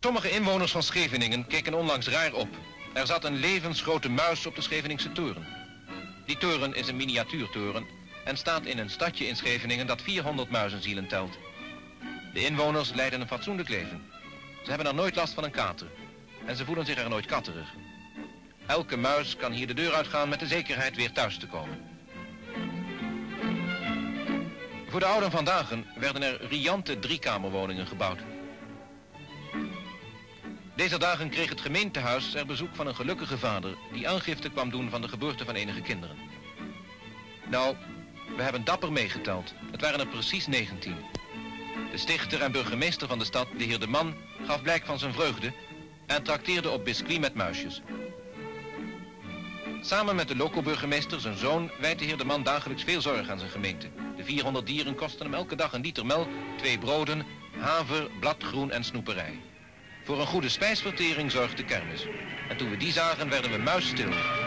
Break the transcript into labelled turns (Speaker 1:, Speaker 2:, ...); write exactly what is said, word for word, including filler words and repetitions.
Speaker 1: Sommige inwoners van Scheveningen keken onlangs raar op. Er zat een levensgrote muis op de Scheveningse toren. Die toren is een miniatuurtoren en staat in een stadje in Scheveningen dat vierhonderd muizenzielen telt. De inwoners leiden een fatsoenlijk leven. Ze hebben er nooit last van een kater en ze voelen zich er nooit katterig. Elke muis kan hier de deur uitgaan met de zekerheid weer thuis te komen. Voor de ouden vandaag werden er riante driekamerwoningen gebouwd. Deze dagen kreeg het gemeentehuis er bezoek van een gelukkige vader die aangifte kwam doen van de geboorte van enige kinderen. Nou, we hebben dapper meegeteld. Het waren er precies negentien. De stichter en burgemeester van de stad, de heer De Man, gaf blijk van zijn vreugde en trakteerde op biscuit met muisjes. Samen met de loco-burgemeester, zijn zoon, wijdt de heer De Man dagelijks veel zorg aan zijn gemeente. De vierhonderd dieren kosten hem elke dag een liter melk, twee broden, haver, bladgroen en snoeperij. Voor een goede spijsvertering zorgt de kermis. En toen we die zagen, werden we muisstil.